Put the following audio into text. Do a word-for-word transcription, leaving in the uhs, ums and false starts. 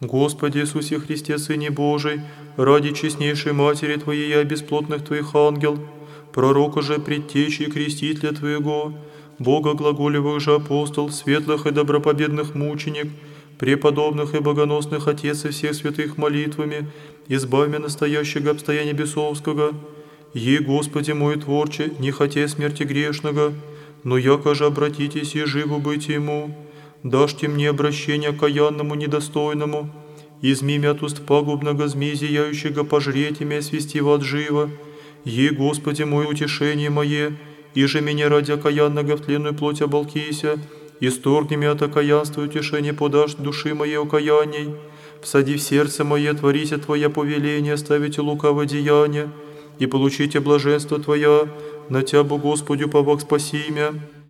Господи Иисусе Христе, Сыне Божий, ради честнейшей Матери Твоей и бесплотных Твоих ангел, пророка же, предтечи и крестителя Твоего, Бога глаголевых же апостол, светлых и добропобедных мученик, преподобных и богоносных Отец и всех святых молитвами, избави меня настоящего обстояния бесовского, Ей, Господи мой Творче, не хотя смерти грешного, но яко же обратитесь и живу быть Ему, дашьте мне обращение окаянному недостойному, изми мя от уст пагубного змей зияющего пожреть имя и свести в ад живо, Ей, Господи мой, утешение мое, и же меня ради окаянного в тленную плоть оболкися, исторгни меня от окаянства утешение подашь души моей окаянней, всади в сердце мое, творите Твое повеление, ставите лукавое деяние, и получите блаженство Твое, на Тябу, Господи, повак спаси мя.